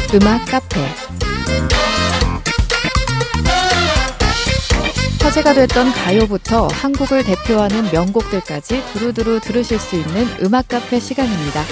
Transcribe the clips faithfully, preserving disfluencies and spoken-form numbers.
음악 카페. 화제가 됐던 가요부터 한국을 대표하는 명곡들까지 두루두루 들으실 수 있는 음악 카페 시간입니다.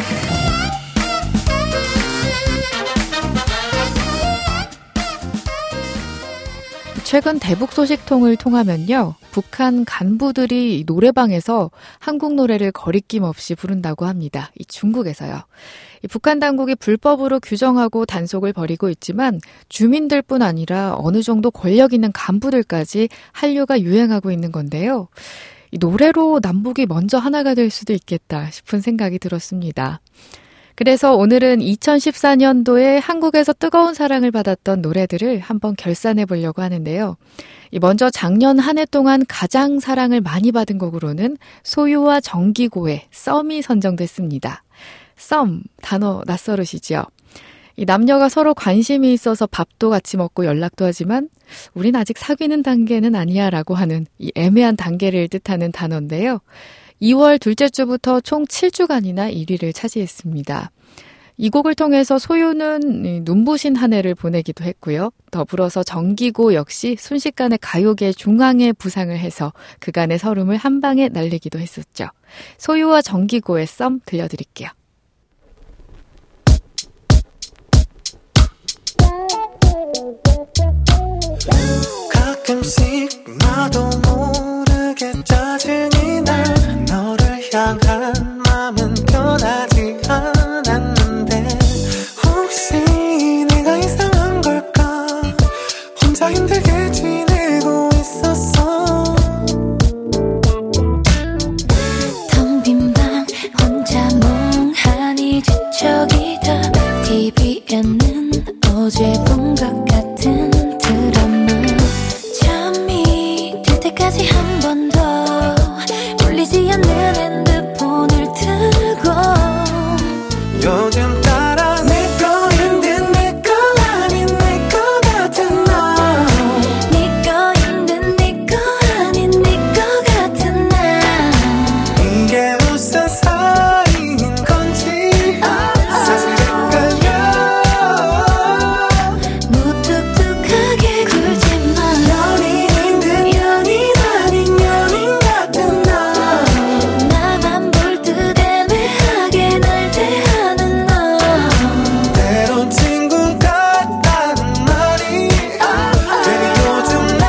최근 대북 소식통을 통하면요, 북한 간부들이 노래방에서 한국 노래를 거리낌 없이 부른다고 합니다. 이 중국에서요. 이 북한 당국이 불법으로 규정하고 단속을 벌이고 있지만 주민들뿐 아니라 어느 정도 권력 있는 간부들까지 한류가 유행하고 있는 건데요. 이 노래로 남북이 먼저 하나가 될 수도 있겠다 싶은 생각이 들었습니다. 그래서 오늘은 이천십사 년도에 한국에서 뜨거운 사랑을 받았던 노래들을 한번 결산해 보려고 하는데요. 먼저 작년 한 해 동안 가장 사랑을 많이 받은 곡으로는 소유와 정기고의 썸이 선정됐습니다. 썸, 단어 낯설으시죠? 이 남녀가 서로 관심이 있어서 밥도 같이 먹고 연락도 하지만 우린 아직 사귀는 단계는 아니야 라고 하는 이 애매한 단계를 뜻하는 단어인데요. 이월 둘째 주부터 총 칠 주간이나 일 위를 차지했습니다. 이 곡을 통해서 소유는 눈부신 한 해를 보내기도 했고요. 더불어서 정기고 역시 순식간에 가요계 중앙에 부상을 해서 그간의 서름을 한 방에 날리기도 했었죠. 소유와 정기고의 썸 들려드릴게요. 가끔씩 나도 모르게 짜증이 나. 너를 향한 마음은 변하지 않았는데 혹시 내가 이상한 걸까? 혼자 힘들게 지내고 있었어. 텅 빈 방 혼자 멍하니 뒤척이다. 티비에는 어제 본 것 같은 드라마. 잠이 들 때까지 한 번 더 울리지 않는 핸드폰을 들고 요즘 따라 내 거인 듯 내 거 아닌 내 거 같은 너. 네 거인 듯 네 거 아닌 네 거 같은 나. 이게 무슨 사이인 건지 사실 헷갈려. 무뚝뚝하게 굴지 마. 연인인 듯 연인 아닌 연인 같은 너. 나만 볼 듯 애매하게 날 대하는 너. 때론 친구 같다는 말이 괜히 요즘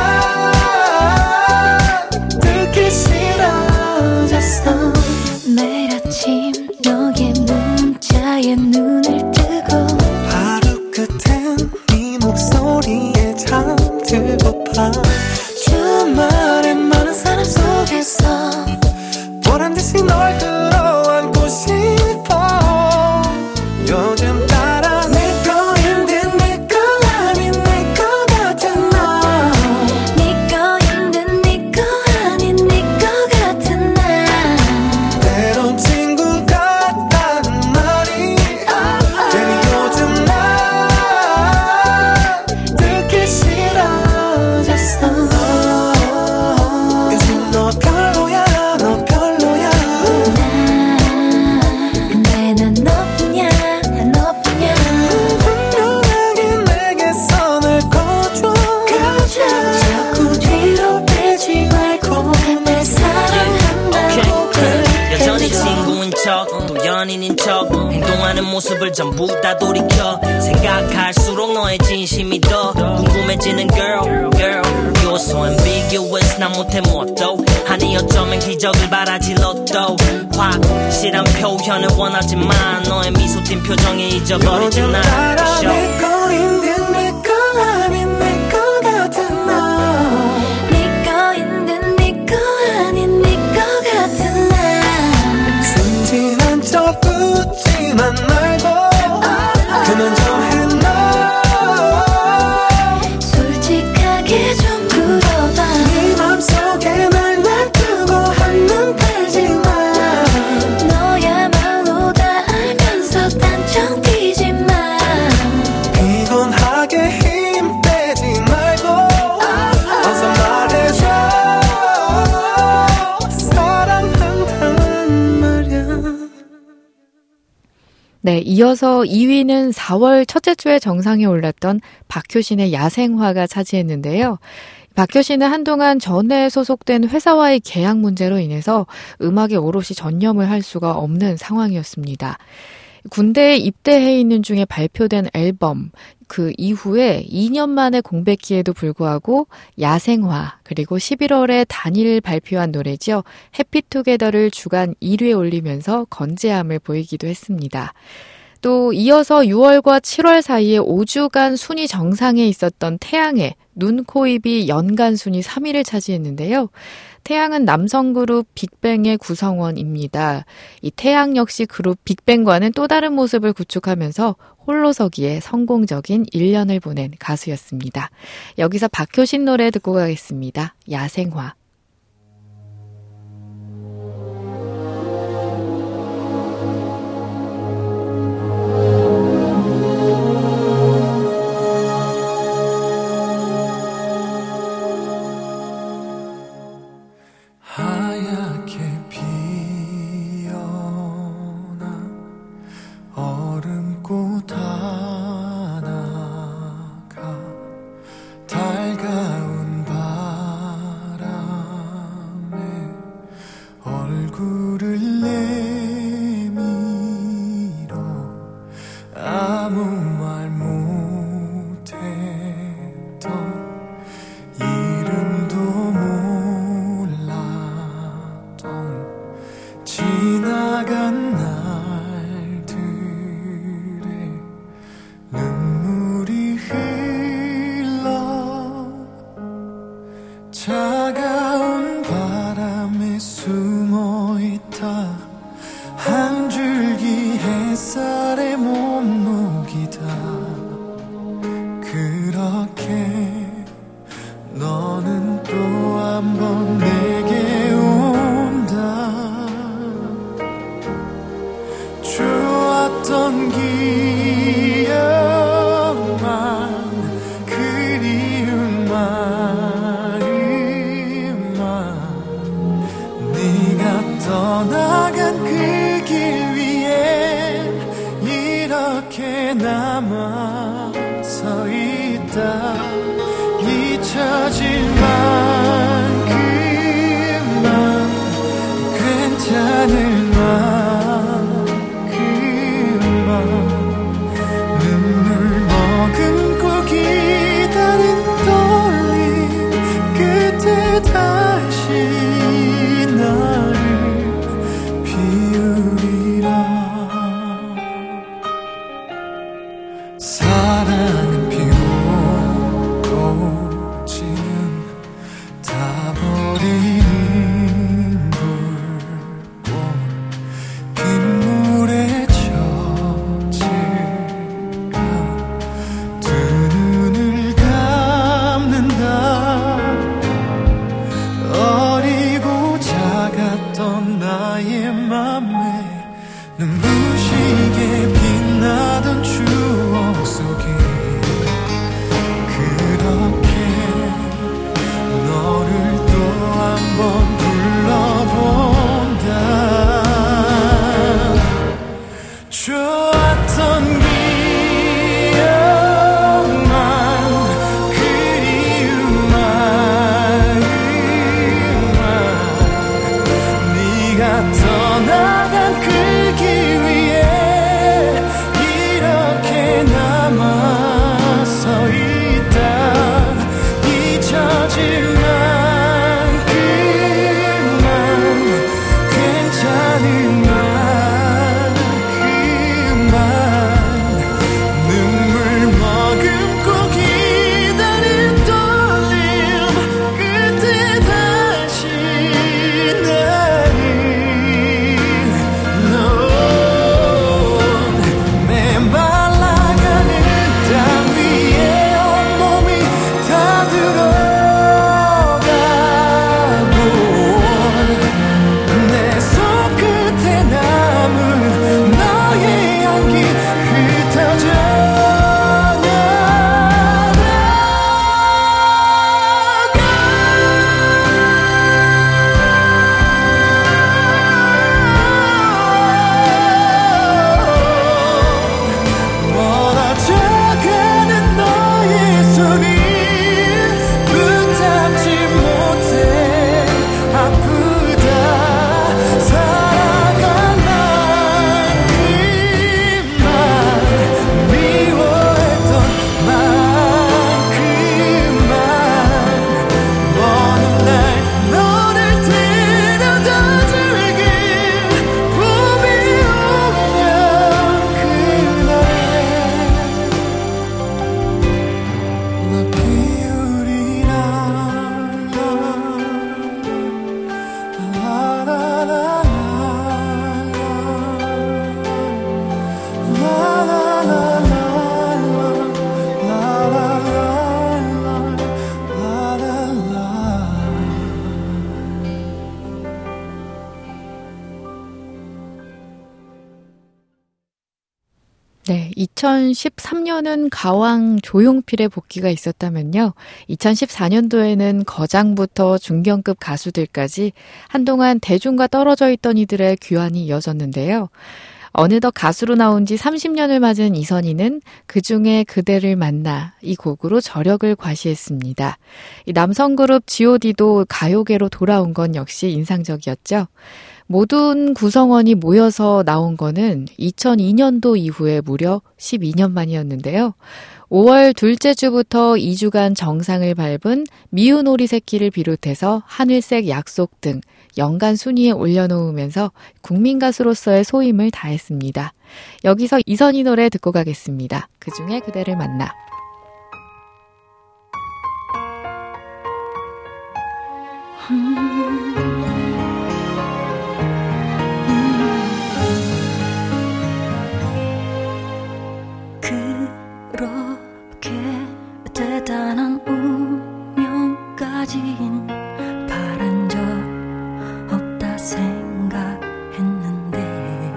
나 듣기 싫어졌어. 매일 아침 너의 문자에 눈을 뜨고 하루 끝엔 네 목소리에 잠들고파. 주말엔 많은 사람 속에서 보란듯이 널 끌어안고 싶어. 요즘 따라 내 거인 듯 내 거 아닌 내 거 같은 너. 네 거인 듯 네 거 아닌 네 거 같은 나. 때론 친구 같다는 말이 괜히 요즘 나 듣기 싫어졌어. 요즘 너 별로야 너 별로야. 근데 난 너뿐이야 난 너뿐이야. 분명하게 내게 선을 꺼줘. 자꾸 뒤로 빼지 말고 날 사랑한다고 그래. 여전히 친구인 척 또 연인인 척 행동하는 모습을 전부 다 돌이켜 생각할수록 너의 진심이 더 궁금해지는 girl girl You're so ambiguous 난 못해 뭣도 아니 어쩌면 기적을 바라지 로또 확실한 표현을 원하지만 너의 미소 띈 표정에 잊어버리지 요즘 나 따라 Show. 내 거인 듯 내 거 아닌 내 거 같은 너. 네 거인 듯 네 거 아닌 네 거 같은 나. 순진한 척 웃지만 말고 그만 좀 해 너. 솔직하게 좀 물어봐. 네 맘속에 날 놔두고 한눈 팔지 마. 너야말로 다 알면서 딴청 뛰지 마. 네, 이어서 이 위는 사월 첫째 주에 정상에 올랐던 박효신의 야생화가 차지했는데요. 박효신은 한동안 전에 소속된 회사와의 계약 문제로 인해서 음악에 오롯이 전념을 할 수가 없는 상황이었습니다. 군대에 입대해 있는 중에 발표된 앨범, 그 이후에 이 년 만에 공백기에도 불구하고 야생화, 그리고 십일월에 단일 발표한 노래죠. 해피투게더를 주간 일 위에 올리면서 건재함을 보이기도 했습니다. 또 이어서 유월과 칠월 사이에 오 주간 순위 정상에 있었던 태양의 눈, 코, 입이 연간 순위 삼 위를 차지했는데요. 태양은 남성 그룹 빅뱅의 구성원입니다. 이 태양 역시 그룹 빅뱅과는 또 다른 모습을 구축하면서 홀로서기에 성공적인 일 년을 보낸 가수였습니다. 여기서 박효신 노래 듣고 가겠습니다. 야생화. No 네, 이천십삼 년은 가왕 조용필의 복귀가 있었다면요. 이천십사 년도에는 거장부터 중견급 가수들까지 한동안 대중과 떨어져 있던 이들의 귀환이 이어졌는데요. 어느덧 가수로 나온 지 삼십 년을 맞은 이선희는 그중에 그대를 만나 이 곡으로 저력을 과시했습니다. 이 남성 그룹 지 오 디도 가요계로 돌아온 건 역시 인상적이었죠. 모든 구성원이 모여서 나온 거는 이천이 년도 이후에 무려 십이 년 만이었는데요. 오월 둘째 주부터 이 주간 정상을 밟은 미운 오리 새끼를 비롯해서 하늘색 약속 등 연간 순위에 올려놓으면서 국민 가수로서의 소임을 다했습니다. 여기서 이선희 노래 듣고 가겠습니다. 그중에 그대를 만나. 음. 그렇게 대단한 운명까진 바란 적 없다 생각했는데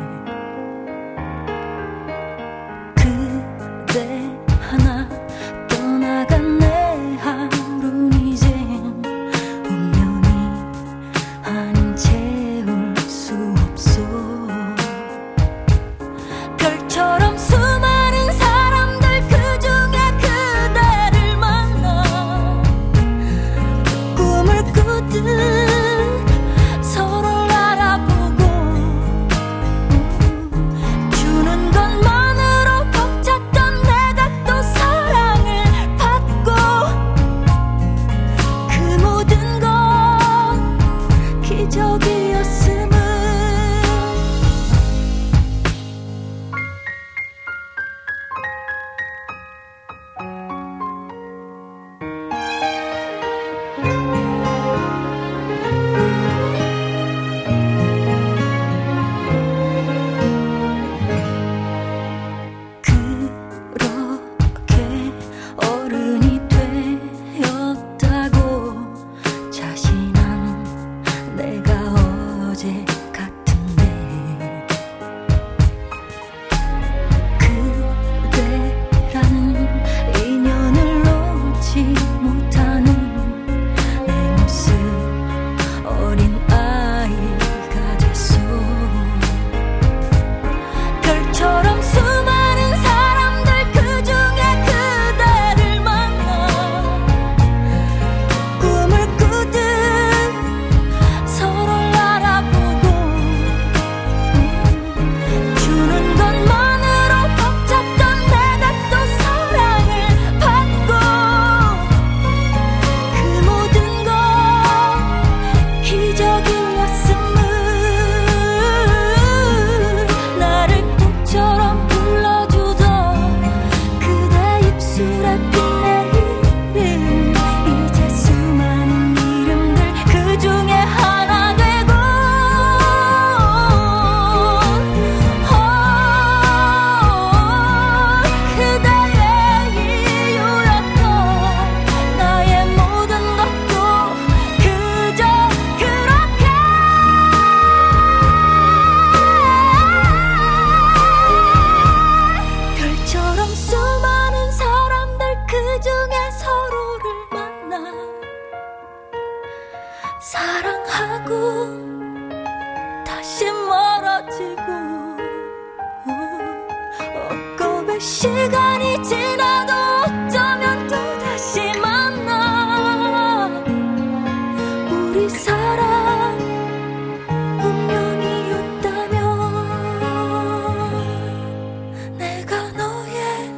그대 하나 떠나간 내 하루는 이젠 운명이 아닌 채울 수 없어 별처럼 수많은 사람들 그중에 그대를 만나 꿈을 꾸듯 서로를 알아보고 주는 것만으로 벅찼던 내가 또 사랑을 받고 그 모든 건 기적이었음을 그렇게 어른이 되었다고 자신한 내가 어제 같은데 그대라는 인연을 놓지 못하는 내 모습 어린 아이가 됐어 별처럼 수많은 사람들 그중에 그대를 만나 꿈을 꾸듯 서로를 알아보고 주는 것만으로 벅찼던 내가 또 사랑을 받고 그 모든 건 기적이었음을 나를 꿈처럼 불러주던 그대 입술에 핀 내 이름 이제 수많은 이름들 그중에 하나 되고 그대의 이유였던 나의 모든 것도 그저 그렇게 별처럼 수많은 사람들 그중에 서로를 만나 사랑하고 다시 멀어지고 억겁의 시간이 지나도 어쩌면 또다시 만나 우리 사랑 운명이었다면 내가 너의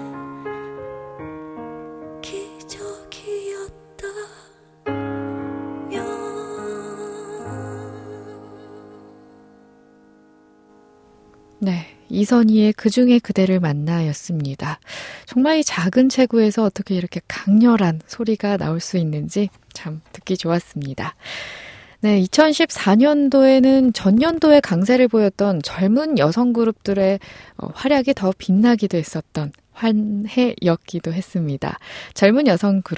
기적이었다면 네, 이선희의 그중에 그대를 만나였습니다. 정말 이 작은 체구에서 어떻게 이렇게 강렬한 소리가 나올 수 있는지 참 듣기 좋았습니다. 네, 이천십사 년도에는 전년도에 강세를 보였던 젊은 여성 그룹들의 어, 활약이 더 빛나기도 했었던 한 해였기도 했습니다. 젊은 여성 그룹,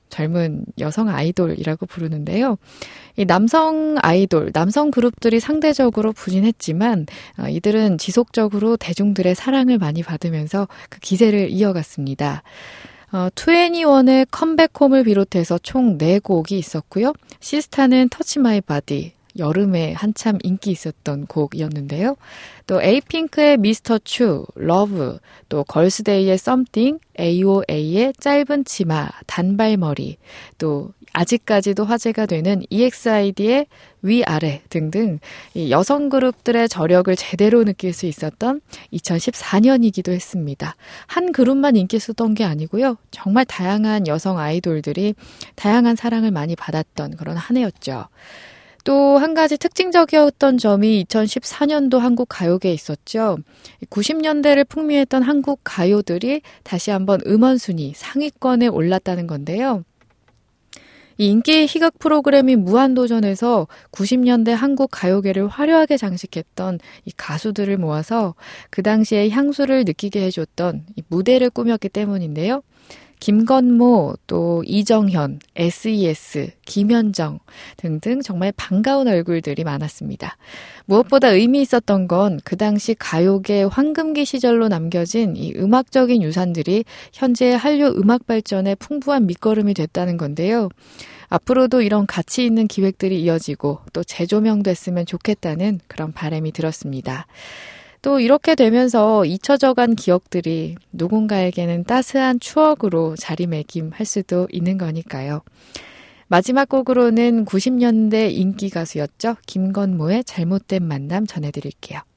젊은 여성 아이돌이라고 부르는데요. 이 남성 아이돌, 남성 그룹들이 상대적으로 부진했지만 어, 이들은 지속적으로 대중들의 사랑을 많이 받으면서 그 기세를 이어갔습니다. 어, 투애니원의 컴백홈을 비롯해서 총 네 곡이 있었고요. 시스타는 터치 마이 바디, 여름에 한참 인기 있었던 곡이었는데요. 또 에이핑크의 미스터 추, 러브, 또 걸스데이의 썸띵, 에이오에이의 짧은 치마, 단발머리, 또 아직까지도 화제가 되는 이엑스아이디의 위아래 등등 이 여성 그룹들의 저력을 제대로 느낄 수 있었던 이천십사 년이기도 했습니다. 한 그룹만 인기 쓰던 게 아니고요. 정말 다양한 여성 아이돌들이 다양한 사랑을 많이 받았던 그런 한 해였죠. 또 한 가지 특징적이었던 점이 이천십사 년도 한국 가요계에 있었죠. 구십 년대를 풍미했던 한국 가요들이 다시 한번 음원 순위 상위권에 올랐다는 건데요. 이 인기 희극 프로그램이 무한도전에서 구십 년대 한국 가요계를 화려하게 장식했던 이 가수들을 모아서 그 당시에 향수를 느끼게 해줬던 이 무대를 꾸몄기 때문인데요. 김건모, 또 이정현, 에스이에스, 김현정 등등 정말 반가운 얼굴들이 많았습니다. 무엇보다 의미 있었던 건 그 당시 가요계 황금기 시절로 남겨진 이 음악적인 유산들이 현재의 한류 음악 발전에 풍부한 밑거름이 됐다는 건데요. 앞으로도 이런 가치 있는 기획들이 이어지고 또 재조명됐으면 좋겠다는 그런 바람이 들었습니다. 또 이렇게 되면서 잊혀져간 기억들이 누군가에게는 따스한 추억으로 자리매김할 수도 있는 거니까요. 마지막 곡으로는 구십 년대 인기 가수였죠. 김건모의 잘못된 만남 전해드릴게요.